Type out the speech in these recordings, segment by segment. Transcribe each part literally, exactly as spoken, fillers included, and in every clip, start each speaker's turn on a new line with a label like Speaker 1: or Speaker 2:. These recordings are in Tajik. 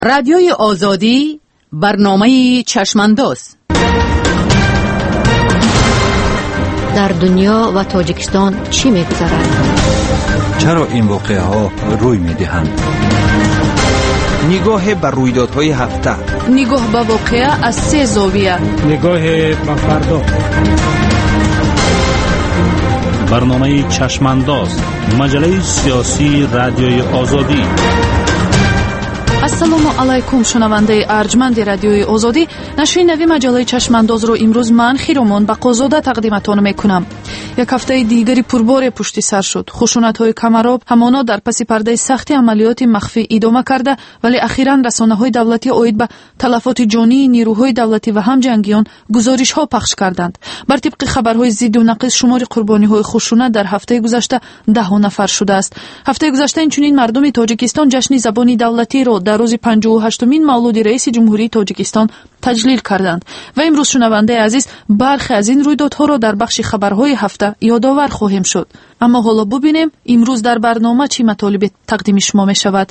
Speaker 1: رادیوی آزادی، برنامه چشمانداز.
Speaker 2: در دنیا و تاجیکستان چی می‌گذرد؟
Speaker 3: چرا این واقعه ها روی می‌دهند؟
Speaker 4: نگاه بر رویدادهای هفته،
Speaker 1: نگاه به واقعه از سه زاویه،
Speaker 5: نگاه به فردا.
Speaker 6: برنامه چشمانداز، مجله سیاسی رادیوی آزادی.
Speaker 7: ассалому алайкум, шунавандаи арҷманди радиои озодӣ. нашри нави маҷалаи чашмандозро имрӯз ман хиромон бақозода тақдиматон мекунам. як ҳафтаи дигари пурборе пушти сар шуд. хушунатҳои камароб ҳамоно дар паси пардаи сахти амалиёти махфӣ идома карда, вале ахиран расонаҳои давлатӣ оид ба талафоти ҷонии нирӯҳои давлатӣ ва ҳам ҷангиён гузоришҳо пахш карданд. бар тибқи хабарҳои зидду нақис шумори қурбониҳои хушунат дар ҳафтаи гузашта даҳу нафар шудааст. ҳафтаи гузашта инчунин мардуми тоҷикистон ҷашни забони давлатиро дар рӯзи панҷоҳу ҳаштумин мавлуди раиси ҷумҳурии тоҷикистон таҷлил карданд. ва имрӯз шунавандаи азиз бархе аз ин рӯйдодҳоро дар бахши хабарҳои ҳафта ёдовар хоҳем шуд. аммо ҳоло бубинем имрӯз дар барнома чӣ матолибе тақдими шумо мешавад.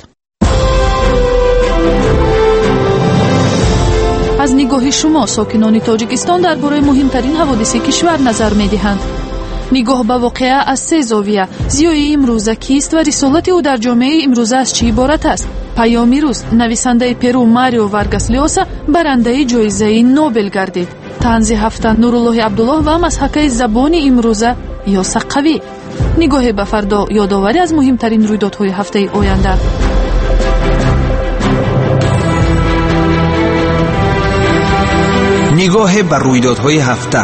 Speaker 7: аз нигоҳи шумо сокинони тоҷикистон дар бораи муҳимтарин ҳаводиси кишвар назар медиҳанд. нигоҳ ба воқеа аз се зовия. зиёи имрӯза кист ва рисолати ӯ дар ҷомеаи имрӯза аз чӣ иборат аст? паёми рӯз нависандаи перу Марио Варгас Лёса барандаи ҷоизаи Нобел гардид. танзи ҳафта Нуруллоҳи Абдуллоҳ ва масҳакаи забони имрӯза ё Саққавӣ. нигоҳе ба фардо ёдоварӣ аз муҳимтарин рӯйдодҳои ҳафтаи оянда.
Speaker 4: нигоҳ бар рӯйдодҳои ҳафта.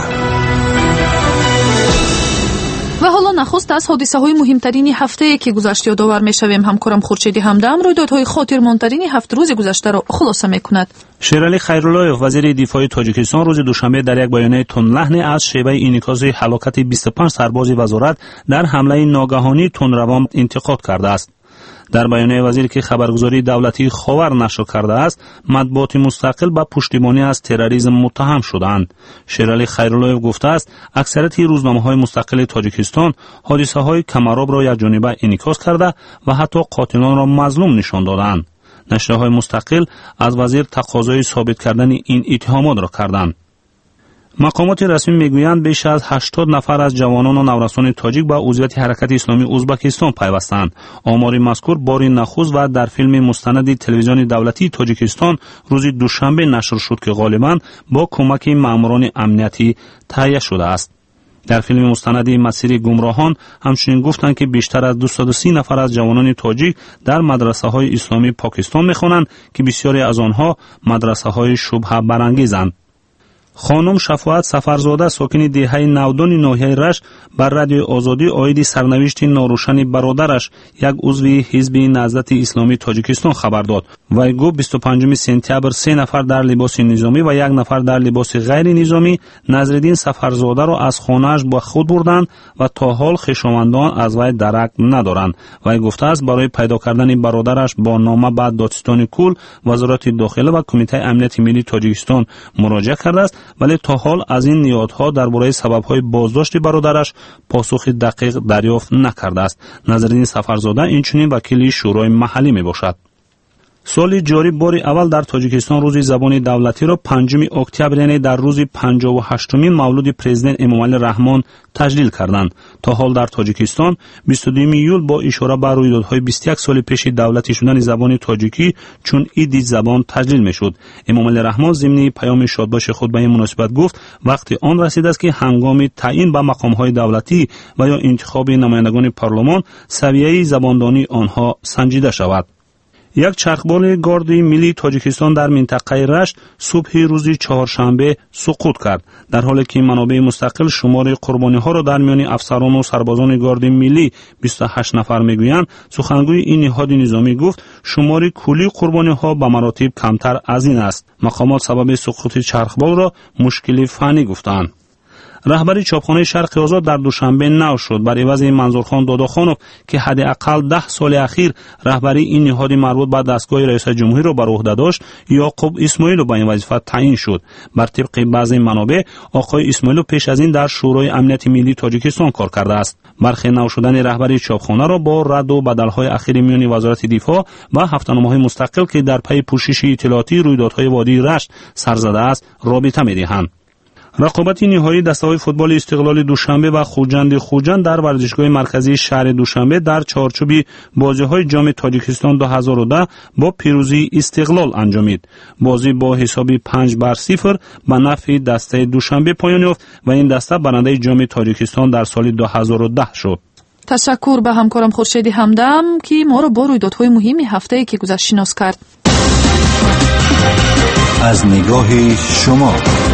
Speaker 7: ва ҳоло нахуст аз ҳодисаҳои муҳимтарини ҳафтае ки гузашт ёдовар мешавем. ҳамкорам Хуршеди Ҳамдам рӯйдодҳои хотирмонтарини ҳафт рӯзи гузаштаро хулоса мекунад.
Speaker 6: шералӣ Хайруллоев, вазири дифои Тоҷикистон, рӯзи душанбе дар як баёнияи тунлаҳне аз шебаи инъикоси ҳалокати бисту панҷ сарбози вазорат дар ҳамлаи ногаҳонии тунравон интиқод кардааст. дар баёнияи вазир ки хабаргузории давлатии Ховар нашр кардааст, матбуоти мустақил ба пуштибонӣ аз терроризм муттаҳам шуданд. шералӣ Хайруллоев гуфтааст, аксарияти рӯзномаҳои мустақили Тоҷикистон ҳодисаҳои камаробро якҷониба инъикос карда ва ҳатто қотилонро мазлум нишон доданд. нашрҳои мустақил аз вазир тақозои собит кардани ин иттиҳомотро карданд. мақомоти расмӣ мегӯянд беш аз ҳаштод нафар аз ҷавонону наврасони тоҷик ба узвияти ҳаракати исломии Узбекистон пайвастанд. омори мазкур бори нахуст ва дар филми мустанади телевизиони давлатии Тоҷикистон рӯзи душанбе нашр шуд ки ғолибан бо кӯмаки маъмурони амниятӣ таҳия шудааст. дар филми мустанади масири гумроҳон ҳамчунин гуфтанд ки бештар аз дусаду си нафар аз ҷавонони тоҷик дар мадрасаҳои исломии Покистон мехонанд ки бисёре аз онҳо мадрасаҳои шубҳа барангезанд. خانم شفاعت سفرزاده ساکن دهه نودان ناحیه رشت بر رادیوی آزادی اوایل سرنوشت ناروشن برادرش یک عضو حزب نهضت اسلامی تاجیکستان خبر داد. وی گفت بیست و پنجم سپتامبر سه نفر در لباس نظامی و یک نفر در لباس غیر نظامی نظرالدین سفرزاده را از خانه‌اش با خود بردند و تا حال خویشاوندان از وی درک ندارند. وی گفته است برای پیدا کردن برادرش با نامه به دادستان کل، وزارت داخله و کمیته امنیت ملی تاجیکستان مراجعه کرده است، ولی تا حال از این نیادها درباره سبب‌های بازداشت برادرش پاسخ دقیق دریافت نکرده است. نظرالدین سفرزاده اینچنین وکیل شورای محلی میباشد. سال جاری باری اول در تاجیکستان روز زبان دولتی را پنجم اکتبر یعنی در روز پنجاه و هشتمین مولود پرزیدنت امامعلی رحمان تجلیل کردند. تا حال در تاجیکستان بیست و دوم ایول با اشاره به رویدادهای بیست و یک سال پیش دولتی شدن زبان تاجیکی چون عید زبان تجلیل میشد. امامعلی رحمان ضمن پیام شادباش خود به این مناسبت گفت وقتی آن رسیده است که هنگام تعیین به مقام‌های دولتی و یا انتخاب نمایندگان پارلمان سویه زباندانی آنها سنجیده شود. یک چرخبال گاردی ملی تاجیکستان در منطقه رشت صبح روز چهارشنبه سقوط کرد، در حالی که منابع مستقل شمار قربانی ها را در میان افسران و سربازان گارد ملی بیست و هشت نفر میگویند. سخنگوی این نهاد نظامی گفت شمار کلی قربانی ها به مراتب کمتر از این است. مقامات سبب سقوط چرخبال را مشکل فنی گفتند. راهبری چاپخانه شرق آزاد در دوشنبه نو شد بر عوض منظورخان داداخانوف که حداقل ده سال اخیر رهبری این نهاد مربوط به دستگاه رئیس جمهوری را بر عهده داشت. یعقوب اسماعیلو به این وظیفه تعیین شد. بر طبق بعضی منابع آقای اسماعیلو پیش از این در شورای امنیت ملی تاجیکستان کار کرده است. برخی نو شدن رهبری چاپخانه را با رد و بدل‌های اخیر میان وزارت دفاع و هفته‌نامه‌های مستقل که در پی پوشش اطلاعاتی رویدادهای وادی رشت سر زده است رابطه می‌دهند. رقابت نهایی دسته‌های فوتبال استقلال دوشنبه و خوجند خوجند در ورزشگاه مرکزی شهر دوشنبه در چارچوب بازی‌های جام تاجیکستان دو هزار و ده با پیروزی استقلال انجامید. بازی با حسابی پنج بر صفر به نفع دسته دوشنبه پایان یافت و این دسته برنده جام تاجیکستان در سال دو هزار و ده شد.
Speaker 7: تشکر به همکارم خورشید همدم که ما رو با رویدادهای مهم هفته‌ای که گذشت شناس کرد.
Speaker 3: از نگاه شما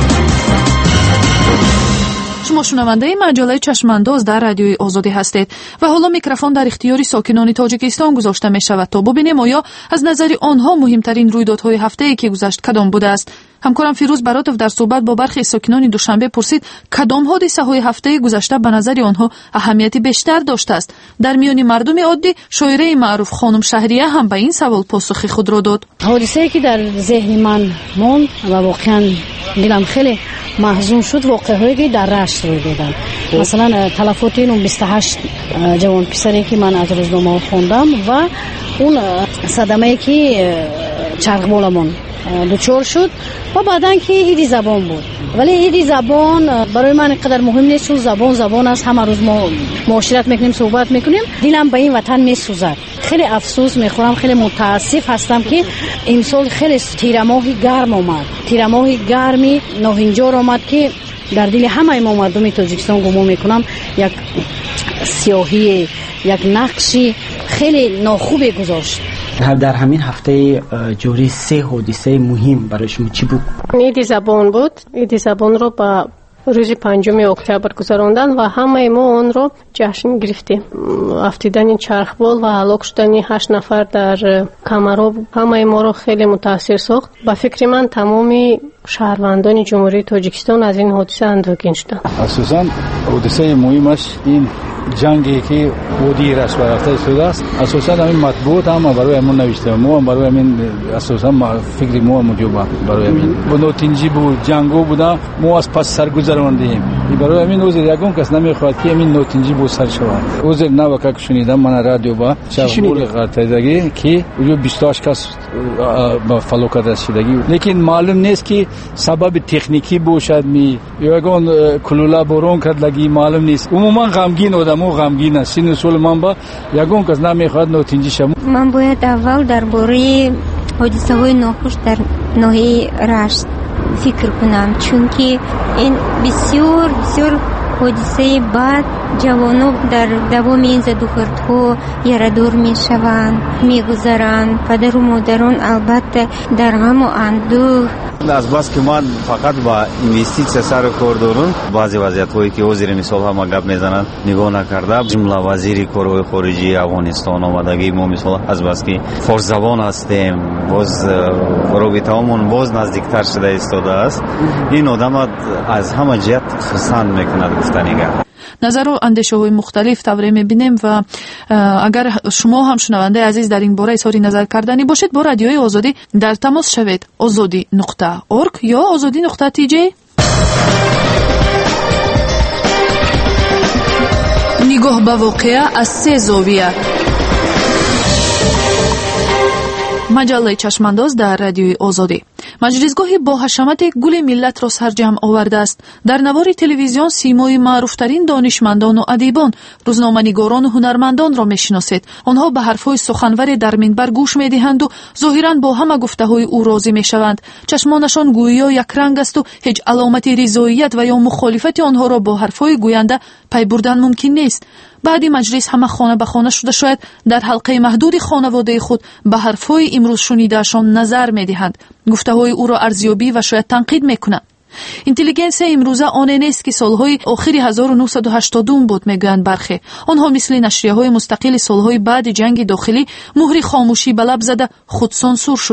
Speaker 7: شما شنونده مجله چشمانداز در رادیوی آزادی هستید و حالا میکروفون در اختیار ساکنان تاجیکستان گذاشته می شود تا ببینیم آیا از نظر آنها مهمترین رویدادهای هفته‌ای که گذشت کدام بوده است. همکارم فیروز براتوف در صحبت با برخی ساکنان دوشنبه پرسید کدام حادثه های هفته گذشته به نظر آنها اهمیت بیشتر داشته است. در میان مردم عادی شاعره معروف خانم شهریه هم به این سوال پاسخ خود را داد.
Speaker 2: حادثه‌ای که در ذهن من موند و واقعا دلم خیلی محزون شد واقعهایی که در رشت روی دادن. مثلا تلفات این بیست و هشت جوان پسری که من از روزنامه خوندم و اون صدمه‌ای که چرخبالمون دوچار شد و بعدن که ایدی زبان بود. ولی ایدی زبان برای من اینقدر مهم نیست چون زبان زبان است. همه روز ما معاشرت میکنیم صحبت میکنیم. دلم به این وطن میسوزد. خیلی افسوس میخورم. خیلی متاسف هستم که امسال خیلی تیرماهی گرم آمد. تیرماهی گرمی ناهنجار آمد که در دل همه ما مردم تاجیکستان گمان میکنم یک سیاهی یک نقشی خیلی ناخوبی گذاشت.
Speaker 8: در همین هفته جوری سه حادثه مهم برای شما چی بود؟
Speaker 9: عید زبان بود. عید زبان رو با روز پنجم اکتبر گذراندن و همه ما آن رو جشن گرفتیم. افتیدن چرخبال و هلاک شدن هشت نفر در کمرا همه ما رو خیلی متاثر ساخت. با فکر من تمامی شهروندان جمهوری تاجیکستان از این حادثه اندوهگین شدند.
Speaker 5: اساساً حادثه مهمش این جنگی که وادی رشت برافته شده است. اساساً همین مطبوعات هم برای همون نوشته. ما هم برای همین اساساً فکر ما موجوده برای همین. بنوتینجی بود جنگو بوده ما از پس سرگذراندیم. برای همین اوز یکم کس نمیخواد که همین نوتینجی بود سر شود. اوز نوکا شنیدم من رادیو با چاول قطعی که اونجا بیست و هشت کس با فلوکت رسیدگی. لیکن معلوم نیست که سبب تکنیکی باشد می یا اون کلولا بارون کرد لگی معلوم نیست. عموما غمگین آدمو غمگین است. این اصول من با یگون کس نمیخواد نوتینجی شم.
Speaker 10: من باید اول درباره حادثه های ناخوش در ناحیه رشت فکر کنم چون که این بسیار بسیار حادثه بعد جوانو در دوام این زدوکردها یارادور می شوند می گذرند. پدر و مادران البته در غم و اندوه.
Speaker 11: از بس که من فقط با اینوستیسیا سر کار دارم بعضی وضعیت‌هایی که وزیر مثال هم گپ میزنند نگاه نکرده جمله وزیر کارهای خارجی افغانستان آمدگی ما مثال از بس که فارس زبان هستیم باز رابطه‌مون باز نزدیکتر شده ایستاده است. این آدم از همه جهت خرسند میکند گفتنیگه.
Speaker 7: نظر و اندیشه های مختلف توری میبینیم و اگر شما هم شنونده عزیز در این باره اظهار نظر کردنی باشید با رادیوی آزادی در تماس شوید. آزادی نقطه اورگ یا آزادی نقطه تی جی. نگاه به واقعه از سه زاویه. مجله چشمانداز در رادیوی آزادی. مجلسگاهی با حشمت گل ملت را سرجم آورده است. در نوار تلویزیون سیمای معروفترین دانشمندان و ادیبان، روزنامه‌نگاران و هنرمندان را میشناسید. آنها به حرفهای سخنور در منبر گوش میدهند و ظاهرا با همه گفته‌های او راضی میشوند. چشمانشان گویا یک رنگ است و هیچ علامت رضایت و یا مخالفت آنها را با حرفهای گوینده پی بردن ممکن نیست. بعد مجلس همه خانه به خانه شده شاید در حلقه محدود خانواده خود به حرفهای امروز شنیدهشان نظر میدهند. گفته‌های او را ارزیابی و شاید تنقید میکنند. اینتلیجنسیا امروزه آن نیست که سالهای آخر هزار و نهصد و هشتاد بود میگویند برخی. آنها مثل نشریه‌های مستقل سالهای بعد جنگ داخلی مهر خاموشی به لب زده خود سانسور شدند.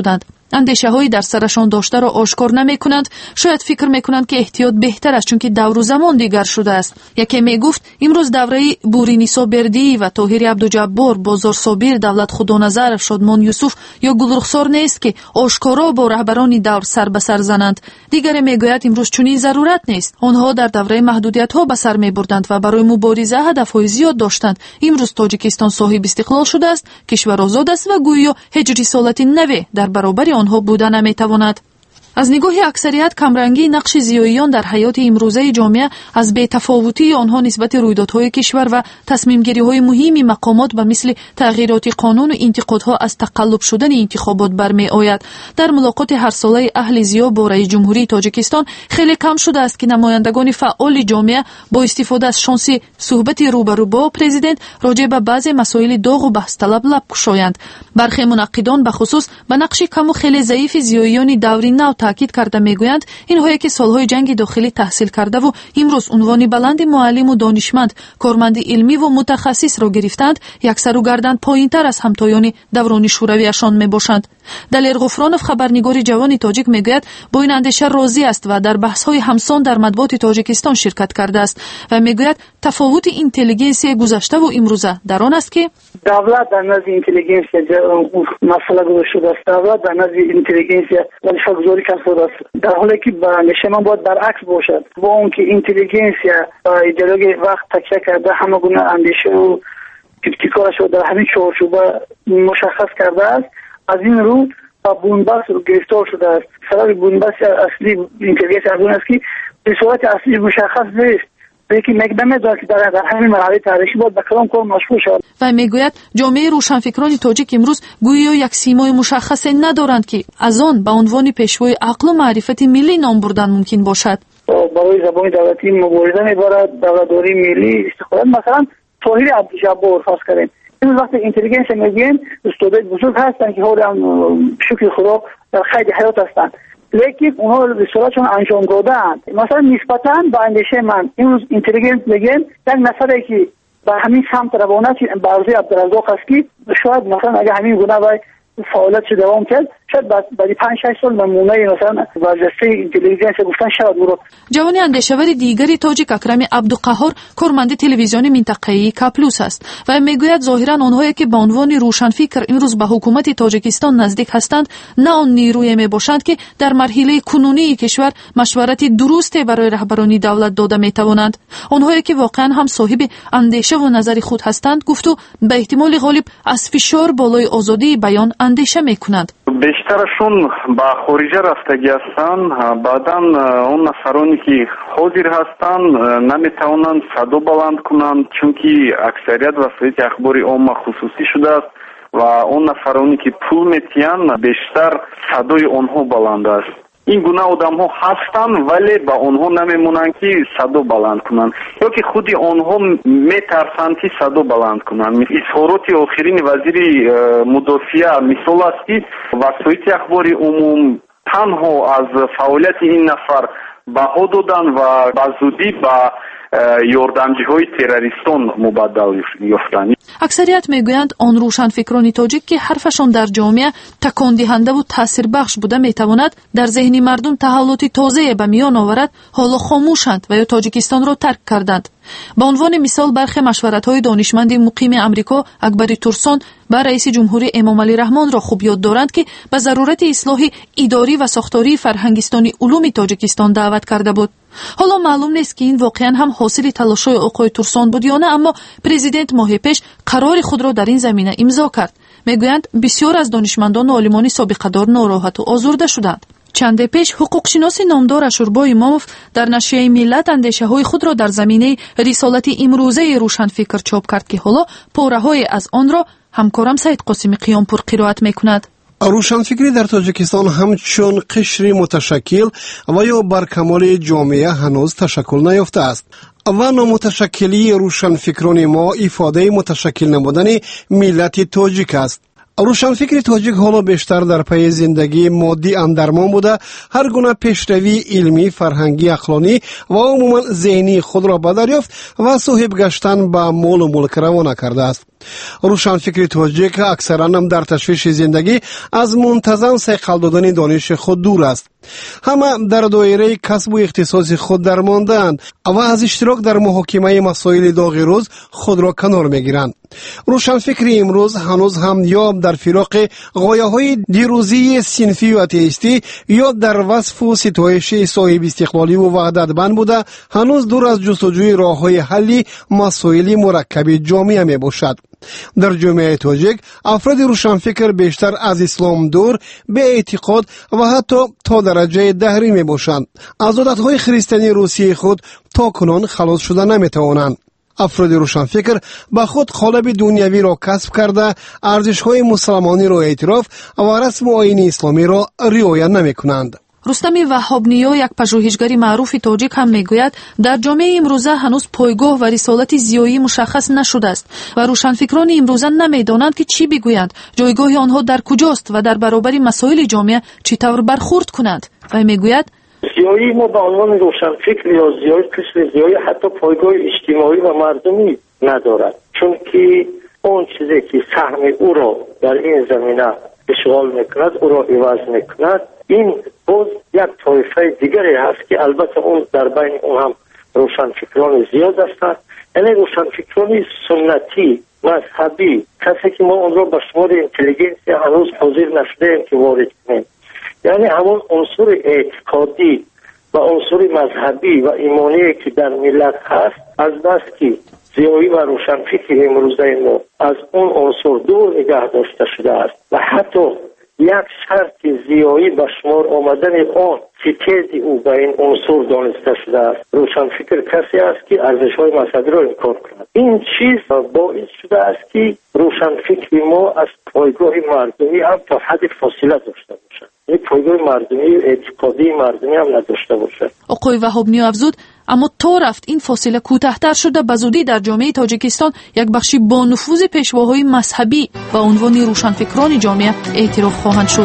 Speaker 7: андешаҳои дар сарашон доштаро ошкор намекунанд. шояд фикр мекунанд ки эҳтиёт беҳтар аст, чунки давру замон дигар шудааст. яке мегуфт имрӯз давраи буринисо бердиӣ ва тоҳири абдуҷаббор, бозор собир, давлат худоназаров, шодмон юсуф ё гулрухсор нест ки ошкоро бо раҳбарони давр сар ба сар зананд. дигаре мегӯяд имрӯз чунин зарурат нест. онҳо дар давраи маҳдудиятҳо ба сар мебурданд ва барои мубориза ҳадафҳои зиёд доштанд. имрӯз тоҷикистон соҳиб истиқлол шудааст, кишвар озод аст ва гӯё ҳеҷ рисолати наве дар баробари онҳо буда наметавонад. аз нигоҳи аксарият камрангии нақши зиёиён дар ҳаёти имрӯзаи ҷомеа, аз бетафовутии онҳо нисбати рӯйдодҳои кишвар ва тасмимгириҳои муҳими мақомот ба мисли тағйироти қонуну интиқодҳо аз тақаллуб шудани интихобот бармеояд. дар мулоқоти ҳарсолаи аҳли зиё бо раиси ҷумҳурии тоҷикистон хеле кам шудааст ки намояндагони фаъоли ҷомеа бо истифода аз шонси суҳбати рӯбарӯ бо президент роҷеъ ба баъзе масоили доғу баҳсталаб лаб кушоянд. бархе мунаққидон бахусус ба нақши каму хеле заифи зиёиёни даври нав таъкид карда мегӯянд, инҳое ки солҳои ҷанги дохилӣ таҳсил кардаву имрӯз унвони баланди муалlimу донишманд, корманди илмиву мутахассисро гирифтанд, яксару гардан поинтар аз ҳамтоёни даврони шӯравиашон мебошанд. далер ғуфронов, хабарнигори ҷавони тоҷик, мегӯяд бо ин андеша розӣ аст ва дар баҳсҳои ҳамсон дар матбуоти тоҷикистон ширкат кардааст ва мегӯяд тафовути интеллигенсияи гузаштаву имрӯза дар он аст ки
Speaker 12: давлат дар назди интеллигенсия масъала гузошта шудааст. давлат дар назди интеллигенсия вазифагузорӣ кард шудааст, дар ҳоле ки ба андеша ман бояд баръакс бошад. бо он ки интеллигенсия ба идеологияи вақт такя карда ҳама гуна андешаву ибтикорашро дар ҳамин чорчӯба мушаххас кардааст, аз ин рӯ ба бунбаст гирифтор шудааст. сабаби бунбасти аслии интеллигенсия аз он аст ки рисолати аслӣ мушаххас нест, лекин намедонад ки дар ҳамин марҳалаи таърихӣ бояд ба калом кор машғул шавад.
Speaker 7: ва мегӯяд ҷомеаи рӯшанфикрони тоҷик имрӯз гӯё як симои мушаххасе надоранд ки аз он ба унвони пешвои ақлу маърифати миллӣ ном бурдан мумкин бошад.
Speaker 12: барои забони давлатӣ мубориза мебарад, давлатдории миллӣ истиқолат. масалан тоҳири абдуҷаббор фарз кардем, имрӯз вақте интеллигенсия мегӯем устодаи бузург ҳастанд ки ҳолиам шукри худо дар қайди ҳаёт ҳастанд, лекин онҳо рисолатшон анҷом додаанд. масалан нисбатан ба андешаи ман имрӯз интеллигент мегӯем як нафаре ки ба ҳамин самт равона ба арзуи абдураззоқ аст ки шояд масалан агар ҳамин гуна вай фаъолиятшо давом кард, шояд баъди панҷ шаш сол намунаи масалан варзашаи интеллигенсия гуфтан шавад уро.
Speaker 7: ҷавони андешавари дигари тоҷик Акрами Абдуқаҳҳор корманди телевизиони минтақаии Каплюс аст ва мегӯяд зоҳиран онҳое ки ба унвони рӯшанфикр имрӯз ба ҳукумати Тоҷикистон наздик ҳастанд, на он нирӯе мебошанд ки дар марҳилаи кунунии кишвар машварати дурусте барои раҳбарони давлат дода метавонанд. онҳое ки воқеан ҳам соҳиби андешаву назари худ ҳастанд, гуфту ба эҳтимоли ғолиб аз фишор болои озодии баён андеша мекунанд.
Speaker 13: бештарашон ба хориҷа рафтагӣ ҳастанд, баъдан он нафароне ки ҳозир ҳастанд наметавонанд садо баланд кунанд, чунки аксарият васоити ахбори омма хусусӣ шудааст ва он нафароне ки пул метиҳанд бештар садои онҳо баланд аст. ин гуна одамҳо ҳастанд, вале ба онҳо намемонанд ки садо баланд кунанд, ё ки худи онҳо метарсанд ки садо баланд кунанд. изҳороти охирини вазири мудофиа мисол аст ки васоити ахбори умум танҳо аз фаъолияти ин нафар баҳо доданд ва ба зудӣ ба ёрдамҷиҳои террористон мубаддал ёфтанд.
Speaker 7: аксарият мегӯянд он рӯшанфикрони тоҷик ки ҳарфашон дар ҷомеа такондиҳандаву таъсирбахш буда метавонад дар зеҳни мардум таҳаллути тозае ба миён оварад, ҳоло хомӯшанд ва ё тоҷикистонро тарк карданд. ба унвони мисол бархе машваратҳои донишманди муқими амрико Акбари Турсон ба раиси ҷумҳурӣ Эмомалӣ Раҳмонро хуб ёд доранд ки ба зарурати ислоҳи идорӣ ва сохтории фарҳангистони улуми Тоҷикистон даъват карда буд. ҳоло маълум нест ки ин воқеан ҳам ҳосили талошҳои оқои Турсон буд ё на, аммо президент моҳи пеш қарори худро дар ин замина имзо кард. мегӯянд бисёр аз донишмандону олимони собиқадор нороҳату озурда шуданд. чанде пеш ҳуқуқшиноси номдор Ашурбо Имомов дар нашрияи Миллат андешаҳои худро дар заминаи рисолати имрӯзаи рӯшанфикр чоп кард ки ҳоло пораҳое аз онро ҳамкорам Саид Қосими Қиёнпур қироат мекунад.
Speaker 14: рӯшанфикрӣ дар Тоҷикистон ҳамчун қишри муташаккил ва ё баркамоли ҷомеа ҳанӯз ташаккул наёфтааст ва номуташаккилии рӯшанфикрони мо ифодаи муташаккил набудани миллати тоҷик аст. рӯшанфикри тоҷик ҳоло бештар дар пайи зиндагии моддӣ андармон буда, ҳар гуна пешравии илмӣ, фарҳангӣ, ақлонӣ ва умуман зеҳнии худро ба дар ёфт ва соҳиб гаштан ба молу мулк равона кардааст. روشنفکر تاجیک اکثرا هم در تشویش زندگی از منتظم سیقل دادن دانش خود دور است. همه در دایره کسب و اختصاص خود درماندند و از اشتراک در محاکمه مسائل داغ روز خود را کنار میگیرند. روشنفکر امروز هنوز هم یا در فراق غایه‌های دیروزی صنفی و اتئیستی یا در وصف و ستایش صاحب استقلالی و وحدتمند بوده، هنوز دور از جستجوی راه‌های حل مسائل مرکب جامعه می باشد. در جامعه تاجیک افراد روشنفکر بیشتر از اسلام دور، به اعتقاد و حتی تا درجه دهری می باشند. از عادت‌های خریستانی روسی خود تا کنون خلاص شده نمی توانند. افراد روشنفکر به خود قالب دنیوی را کسب کرده، ارزش‌های مسلمانی را اعتراف و رسم و آیین اسلامی را رعایت نمی‌کنند.
Speaker 7: رستم وهابنیو، یک پژوهشگر معروف تاجیک هم میگوید در جامعه امروزه هنوز پایگاه و رسالت زیایی مشخص نشده است و روشنفکران امروزه نمیدانند که چی بگویند، جایگاه آنها در کجاست و در برابر مسائل جامعه چطور برخورد کنند. و میگوید
Speaker 15: زیایی ما به عنوان روشنفکر یا زیایی قسم زیایی حتی پایگاه اجتماعی و مردمی ندارد، چون که اون چیزی که سهم او را در این زمینه اشغال میکند، او را عوض میکند، این باز یک طایفه دیگری هست که البته اون در بین اون هم روشنفکران زیاد هستند. یعنی روشنفکران سنتی مذهبی، کسی که ما اون را به شمار اینتلیجنسی هنوز حاضر نشدیم که وارد کنیم، یعنی همون عنصر اعتقادی و عنصر مذهبی و ایمانی که در ملت هست، از بس که زیایی و روشنفکر امروزه ما از اون عنصر دور نگه داشته شده است و حتی یک شرط زیایی به شمار آمدن آن ستیز او به این عنصر دانسته شده است. روشنفکر کسی است که ارزش‌های مذهبی را انکار کند. این چیز باعث شده است که روشنفکر ما از پایگاه مردمی هم تا حد فاصله داشته باشد، این پایگاه مردمی اعتقادی مردمی هم نداشته باشد.
Speaker 7: آقای وهابنیو افزود اما تا رفت این فاصله کوتاه‌تر شده، بزودی در جامعه تاجیکستان یک بخشی با نفوذ پیشواهای مذهبی و عنوان روشنفکران جامعه اعتراف خواهند شد.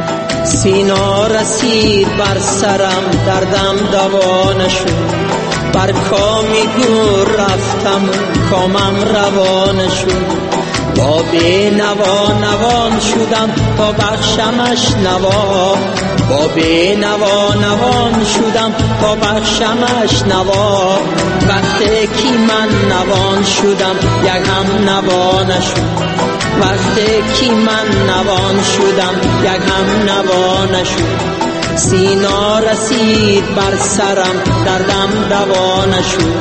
Speaker 16: سینا رسید بر سرم، دردم دوا نشد، بر کامی دور رفتم کامم روان شد، با بی نوا نوان شدم تا بخشمش نوا، با بی نوا نوان شدم تا بخشمش نوا، وقتی که من نوان شدم یک هم نوا نشد، وقتی که من نوان شدم یک هم نوا نشد، سینا رسید بر سرم دردم دوا نشد،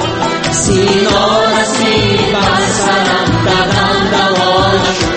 Speaker 16: سینا رسید بر سرم دردم دوا نشد.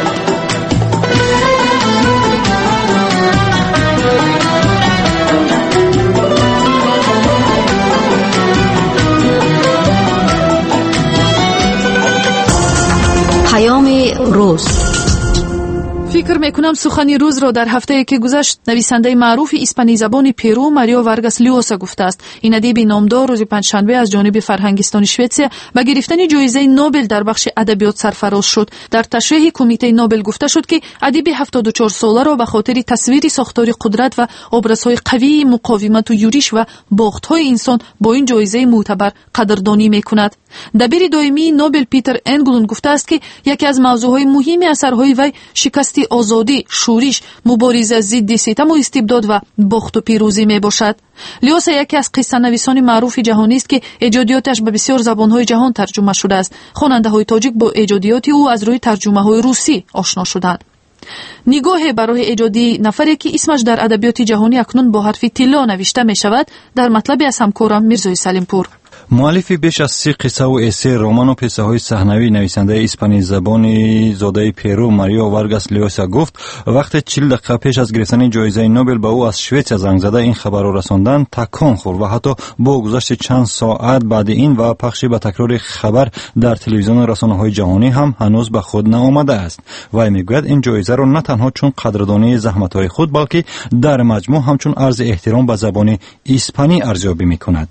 Speaker 1: پیام روز.
Speaker 7: فکر میکنم سخنی روز را در هفته که گذشت نویسنده معروف اسپانی زبان پیرو ماریو وارگاس لیوسا گفته است. این ادیب نامدار روز پنجشنبه از جانب فرهنگستان شوئدیا به گرفتن جایزه نوبل در بخش ادبیات سرفراز شد. در تشریح کمیته نوبل گفته شد که ادیب هفتاد و چهار ساله را به خاطر تصویر ساختار قدرت و ابرازهای قوی مقاومت و یورش و باخت‌های انسان با این جایزه معتبر قدردانی میکند. دبیر دائمی نوبل پیتر انگلوند گفته است که یکی از موضوعهای مهم اثرهای وی شکست آزادی، شورش، مبارزه ضد ستم و استبداد و باخت و پیروزی می باشد. لیوسا یکی از قصه نویسان معروف جهانی است که ایجادیاتش به بسیار زبانهای جهان ترجمه شده است. خواننده های تاجیک با ایجادیات او از روی ترجمه های روسی آشنا شدند. نگاه برای ایجادی نفری که اسمش در ادبیات جهانی اکنون با حرف طلا نوشته می شود در مطلبی از همکارم میرزای سلیمپور.
Speaker 3: مؤلف بیش از سی قصه و اسه، رمان و پسه های صحنوی نویسنده اسپانی زبانی زاده پیرو ماریو وارگاس لیوسا گفت وقتی چهل دقیقه پیش از گرفتن جایزه نوبل به او از شوئدیا زنگ زده این خبر را رساندن، تکان خورد و حتی با گذشت چند ساعت بعد این و پخش به تکرار خبر در تلویزیون و رسانه‌های جهانی هم هنوز به خود نآمده است. وی میگوید این جایزه را نه تنها چون قدردانی زحمت‌های خود بلکه در مجموع همچون عرض احترام به زبان اسپانی ارزیابی می‌کند.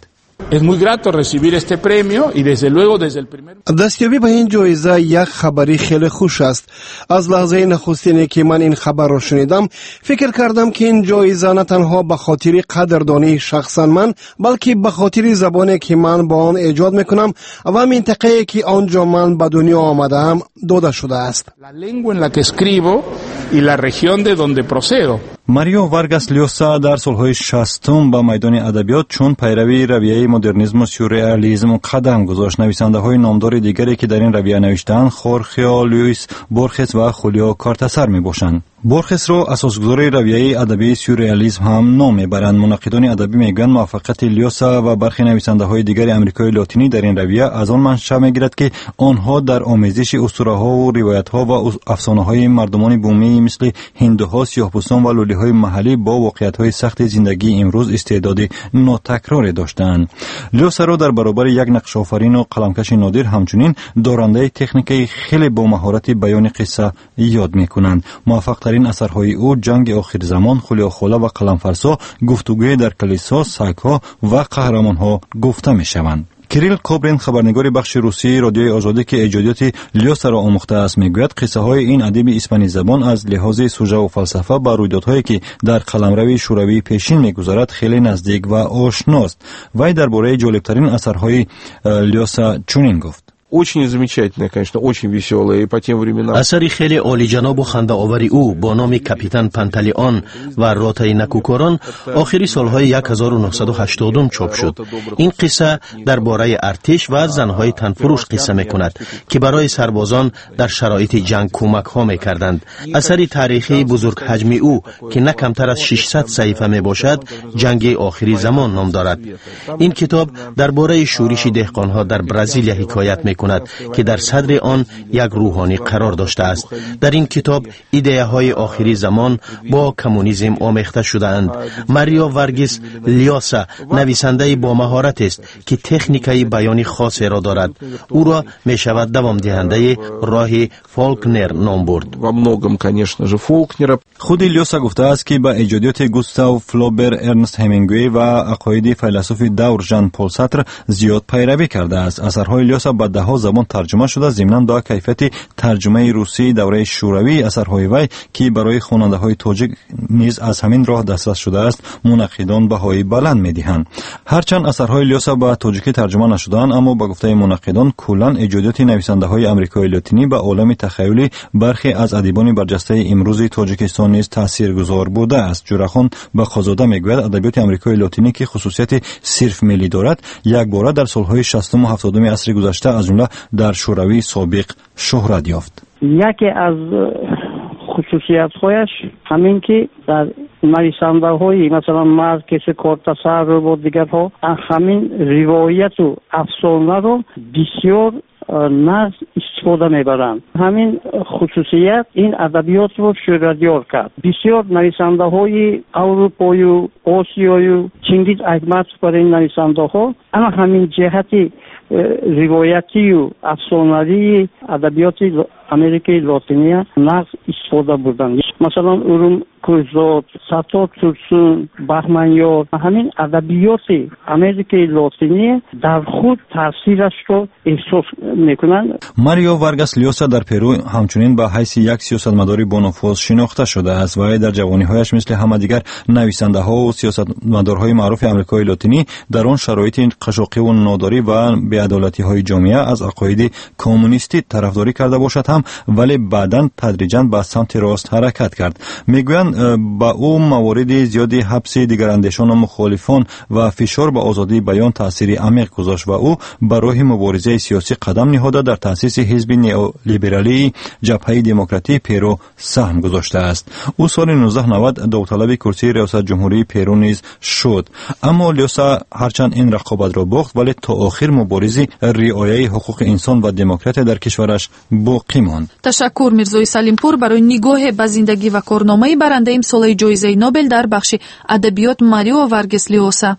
Speaker 17: Es muy grato recibir este premio y desde luego desde el primer
Speaker 14: دستیابی به این جایزه یک خبری خیلی خوش است. از لحظه نخستینی که من این خبر را شنیدم فکر کردم که این جایزه نه تنها به خاطر قدردانی شخصا من بلکه به خاطر زبانی که من با آن ایجاد میکنم و منطقه‌ای که آنجا من به دنیا آمدم داده شده است.
Speaker 17: La lengua en la que escribo y la región de donde procedo.
Speaker 3: ماریو وارگاس لیوسا در سالهای شصتم با میدان ادبیات چون پیروی رویه مدرنیسم و سورئالیسم قدم گذاشت. نویسنده‌های نامدار دیگری که در این رویه نوشتند خورخه لوئیس بورخس و خولیو کارتاسر میباشند. بورخس را اساسگذار رویه ادبی سورئالیسم هم نام میبرند. منقدان ادبی میگویند موفقیت لیوسا و برخی نویسنده‌های دیگر آمریکای لاتینی در این رویه از آن منشأ میگیرد که آنها در آمیزش اسطوره‌ها و روایت‌ها و افسانه‌های مردمان بومی مثل هندوها، سیاه‌پوستان و لولی‌های محلی با واقعیت‌های سخت زندگی امروز استعداد ناتکراری داشتند. لیوسا را در برابر یک نقش آفرین و قلمکش نادر همچنین دارنده تکنیکی خیلی با مهارت بیان قصه یاد می‌کنند. موفق‌ترین اثرهای او جنگ آخر زمان، خلیاخولا و قلمفرسا، گفتگوی در کلیسا، سگ‌ها و قهرمان‌ها گفته می‌شوند. کریل کوبرین خبرنگار بخش روسی رادیوی آزادی که ایجادیات لیوسا را آموخته است میگوید قصه های این ادیب اسپانی زبان از لحاظ سوژه و فلسفه با رویدادهایی که در قلمرو شوروی پیشین میگذارد خیلی نزدیک و آشناست. وی درباره جالبترین اثرهای لیوسا چنین گفت:
Speaker 18: Очень замечательная, конечно, очень веселая и по тем временам.
Speaker 19: اثری خیلی عالی‌جناب و خنده‌آور او با نام کاپیتان پانتالیون و راتای نکوکاران آخری سالهای هزار و نهصد و هشتاد چاپ شد. این قصه درباره ارتش و زنهای تنفروش قصه می‌کند که برای سربازان در شرایط جنگ کمک‌ها می‌کردند. اثری تاریخی بزرگ حجم او که نه کمتر از ششصد صفحه میباشد جنگ آخری زمان نام دارد. این کتاب درباره شورش دهقان‌ها در برزیل حکایت می‌کند که در صدر آن یک روحانی قرار داشته است. در این کتاب ایده های آخری زمان با کمونیسم آمیخته شده‌اند. ماریو وارگاس لیوسا نویسنده با مهارت است که تکنیکای بیانی خاصی را دارد. او را می شود دوام دهنده راه فولکنر نام برد.
Speaker 3: خود لیوسا گفته است که با ایجادیات گوستاو فلوبر، ارنست همینگوی و عقاید فیلسوف دور ژان پل سارتر زیاد پیروی کرده است. اثرهای لیوسا با ده ها زبان ترجمه شده، ضمناً با کیفیت ترجمه روسی دوره شوروی. اثرهای وی که برای خواننده های تاجیک نیز از همین راه دسترس شده است منقدان بهای بلند میدهند. هرچند اثرهای لیوسا با تاجیکی ترجمه نشده‌اند، اما با گفته منقدان کلاً ایجادات نویسنده های آمریکای لاتینی به عالم تخیلی برخی از ادیبان برجسته امروز تاجیکستان نیز تاثیرگذار بوده است. جورخان بخازاده میگوید ادبیات آمریکای لاتینی که خصوصیت صرف ملی دارد یک بار در سالهای شصتم و هفتادم عصر گذشته از جمله در شوروی سابق شهرت یافت.
Speaker 20: یکی از خصوصیت‌هایش همین که در نویسنده‌های مثلا مارکس کورتاسر و دیگرها همین روایت و افسانه رو بسیار ناز استفاده میبرند. همین خصوصیت این ادبیات رو شهرتیار کرد. بسیار نویسنده های اروپایی و آسیایی و چنگیز احمد برای نویسنده ها اما همین جهتی روایتی و افسانه‌ای ادبیات امریکای لاتینی ناز استفاده بودند. مثلا اروم کوزاد، ستار تورسون، بهمنیار، همین ادبیات امریکای لاتینی در خود تاثیرش رو احساس میکنند.
Speaker 3: ماریو وارگاس لیوسا در پرو همچنین به حیث یک سیاستمدار بانفوذ شناخته شده است و در جوانی‌هایش مثل همه دیگر نویسنده‌ها و سیاستمدارهای معروف آمریکای لاتینی در آن شرایط قشاقی و ناداری و بی‌عدالتی‌های جامعه از عقاید کمونیستی طرفداری کرده باشد هم، ولی بعداً تدریجاً به سمت راست حرکت کرد. میگویند با او موارد زیادی حبس دیگراندیشان و مخالفان و فشار به آزادی بیان تأثیر عمیق گذاشت و او به راه مبارزه سیاسی قدم نهاده در تأسیس حزب نئولیبرالی جبهه دموکراتی پرو سهم گذاشته است. او سال نوزده نود داوطلب کرسی ریاست جمهوری پرو نیز شد. اما لیوسا هرچند این رقابت را باخت ولی تا آخر مبارز رعایت حقوق انسان و دموکراسی در کشورش باقی ماند.
Speaker 7: تشکر میرزوی سلیمپور برای نگاه به زندگی و کارنامه برنده امسال جایزه نوبل در بخش ادبیات ماریو وارگاس لیوسا.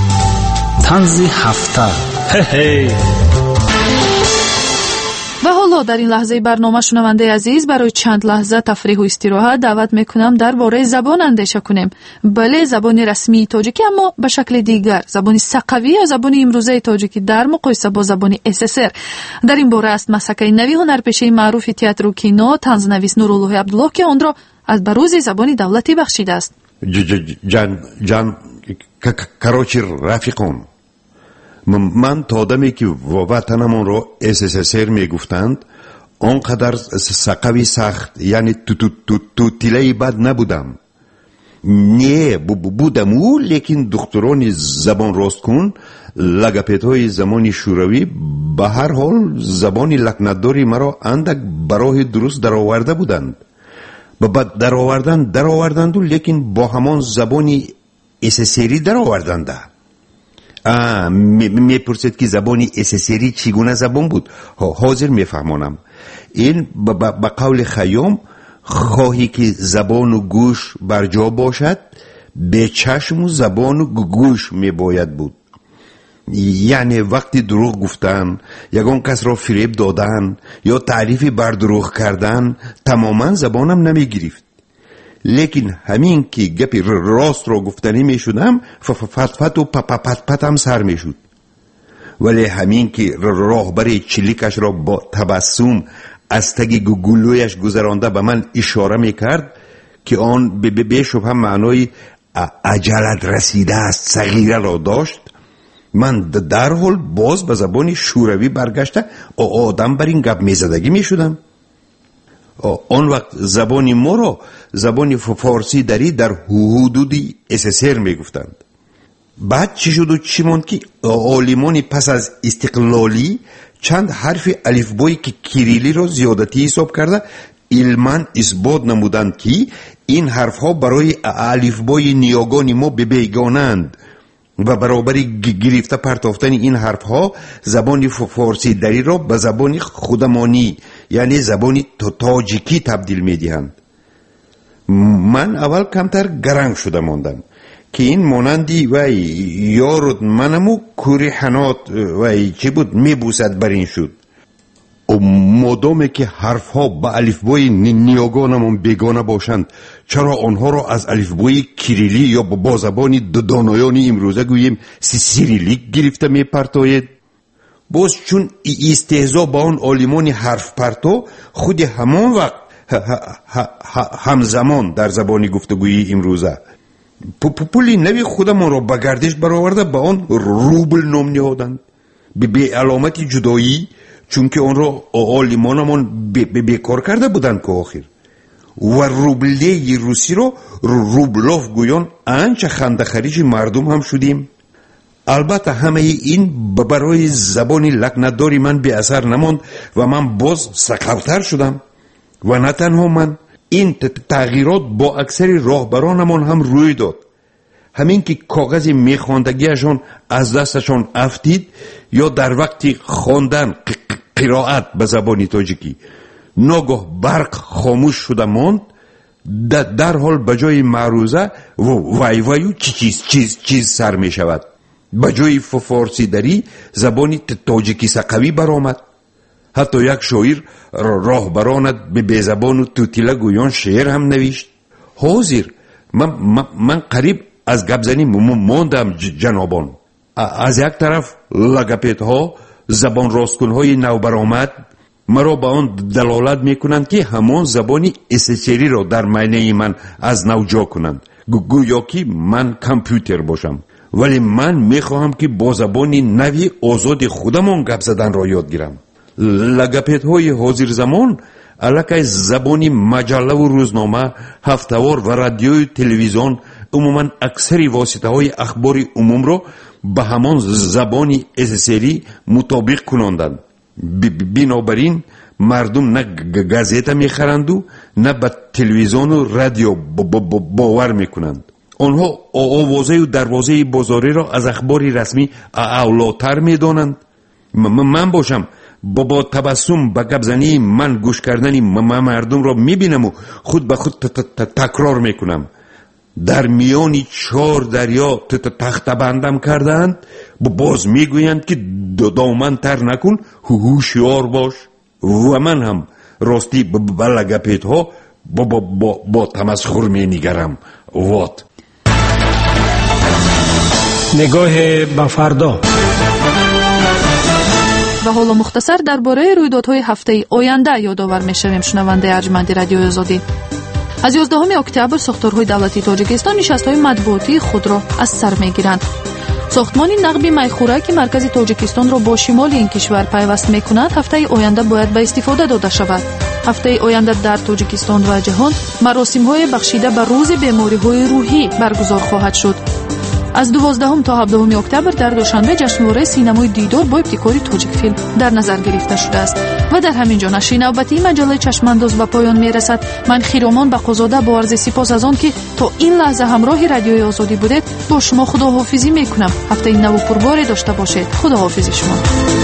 Speaker 6: طنز هفته. هی هی.
Speaker 7: و حالا حالا در این لحظه برنامه شنونده عزیز برای چند لحظه تفریح و استراحت دعوت میکنم درباره زبان اندیشه کنیم. بله، زبان رسمی تاجیکی اما به شکل دیگر، زبان ثقافی یا زبان امروزه تاجیکی در مقایسه با زبان اس اس ار. در این باره است مسکه نوی هنرپیشه معروف تئاتر و کینو طنزنویس نورالله عبدالله که آن را از بروز زبان دولتی بخشیده است.
Speaker 21: جان جان کراچی رفیقان، من تا آدمی که وطنمون رو اس اس ار میگفتند آنقدر سقوی سخت یعنی تو تو تو تو تیلهی بد نبودم. نه بودم او، لیکن دکتران زبان راست کن لگپیدهای زمانی شوروی به هر حال زبانی لکنتداری مرا اندک برای درست در آورده بودند. با در آوردن در آوردند لیکن با همان زبانی اسسری در آوردند. آه میپرسید که زبانی اسسری چگونه زبان بود؟ حاضر میفهمانم. این با قول خیام خواهی که زبان و گوش بر جا باشد به چشم و زبان و گوش میباید بود. یعنی وقتی دروغ گفتن، یگان کس را فریب دادن یا تعریفی بر دروغ کردن تماما زبانم نمی گرفت. لیکن همین که گپی راست را گفتنی می شدم فتفت و پت پتم سر می شد. ولی همین که راهبر چلیکش را با تبسم از تگ گلویش گذرانده به من اشاره می کرد که آن به شبه معنای عجلت رسیده است صغیره را داشت، من در حال باز به زبان شوروی برگشته آدم بر این گپ میزدگی میشدم. آن وقت زبانی ما را زبانی فارسی دری در حدودی اس اس ار میگفتند. بعد چی شد و چی موند که عالمانی پس از استقلالی چند حرف الفبای که کریلی را زیادتی حساب کرده علما اثبات نمودند که این حرف ها برای الفبای نیاگان ما بیگانند و برابری گرفته پرتافتن این حرف ها زبان فارسی دری را به زبان خودمانی یعنی زبان تاجیکی تبدیل می دهند. من اول کمتر گرنگ شده ماندم که این مانندی و یارد منمو کوری حنات و چی بود می بوسد بر این شد. و مادامی که حرف ها به الفبای نیاگانمون بیگانه باشند، چرا آنها را از الفبای کریلی یا با زبان دانایان امروزه گوییم سیریلیک گرفته می پرتاید؟ باز چون استهزا با آن عالمان حرف پرتو خود همان وقت همزمان در زبانی گفتگویی امروزه پولی نوی خودمان را به گردش برآورده به آن روبل نام نهادند به علامت جدایی، چون که آن را عالمانمان بیکار کرده بودند که آخر و روبله روسی را روبلاف گویان آنچه خنده خریج مردم هم شدیم. البته همه این برای زبانی لکنتداری من به اثر نماند و من باز سقوتر شدم. و نه تنها من، این تغییرات با اکثر راهبرانمان هم روی داد. همین که کاغذ میخواندگیشان از دستشان افتید یا در وقتی خواندن قرائت به زبانی تاجیکی ناگاه برق خاموش شده ماند، در حال بجای معروضه وای وای و چیز چیز چیز سر می شود. بجای فارسی دری زبانی تاجیکی سقوی برآمد. حتی یک شاعر راهبرانت به زبان و توتیله گویان شعر هم نوشت. حاضر من, من, من قریب از گبزنی ماندم جنابان. از یک طرف لگپیدها زبان راستکنهای نو برآمد مرا به آن دلالت میکنند که همان زبانی اسسری را در معنی من از نو جا کنند، گویا که من کامپیوتر باشم. ولی من میخواهم که با زبانی نوی آزاد خودمان گپ زدن را یاد گیرم. لگپیدهای حاضر زمان علاقه زبانی مجله و روزنامه، هفتوار و رادیوی تلویزیون، عموما اکثری واسطه های اخبار عموم را به همان زبانی اسسری مطابق کناندند. بنابراین مردم نه گازیتا میخرند و نه به تلویزیون و رادیو باور میکنند. آنها آوازه و دروازه بازاری را از اخبار رسمی اولاتر میدانند. من باشم با, با تبسم به گپزنی من گوش کردنی مردم را میبینم و خود به خود تکرار میکنم. در میانی چهار دریا تخت بندم کردند، باز میگویند که دامن تر نکن، هوشیار باش. ва ман ҳам ростӣ ба лагапетҳо бо тамасхур менигарам. вот
Speaker 4: нигоҳе ба фардо.
Speaker 7: ва ҳоло мухтасар дар бораи рӯйдодҳои ҳафтаи оянда ёдовар мешавем шунавандаи арҷманди радиои озодӣ. аз ёздаҳуми октябр сохторҳои давлати тоҷикистон нишастҳои матбуотии худро аз сар мегиранд. сохтмони нақби майхӯра ки маркази тоҷикистонро бо шимоли ин кишвар пайваст мекунад ҳафтаи оянда бояд ба истифода дода шавад. ҳафтаи оянда дар тоҷикистон ва ҷаҳон маросимҳое бахшида ба рӯзи бемориҳои рӯҳӣ баргузор хоҳад шуд. аз дувоздаҳум то ҳабдаҳуми октябр дар душанбе ҷашнвораи синамои дидор бо ибтикори тоҷикфилм дар назар гирифта шудааст. ва дар ҳамин ҷо нашри навбатии маҷалаи чашмандоз ба поён мерасад. ман хиромон бақозода бо арзи сипос аз он ки то ин лаҳза ҳамроҳи радиои озодӣ будед бо шумо худоҳофизӣ мекунам. ҳафтаи наву пурборе дошта бошед. худоҳофизи шумо.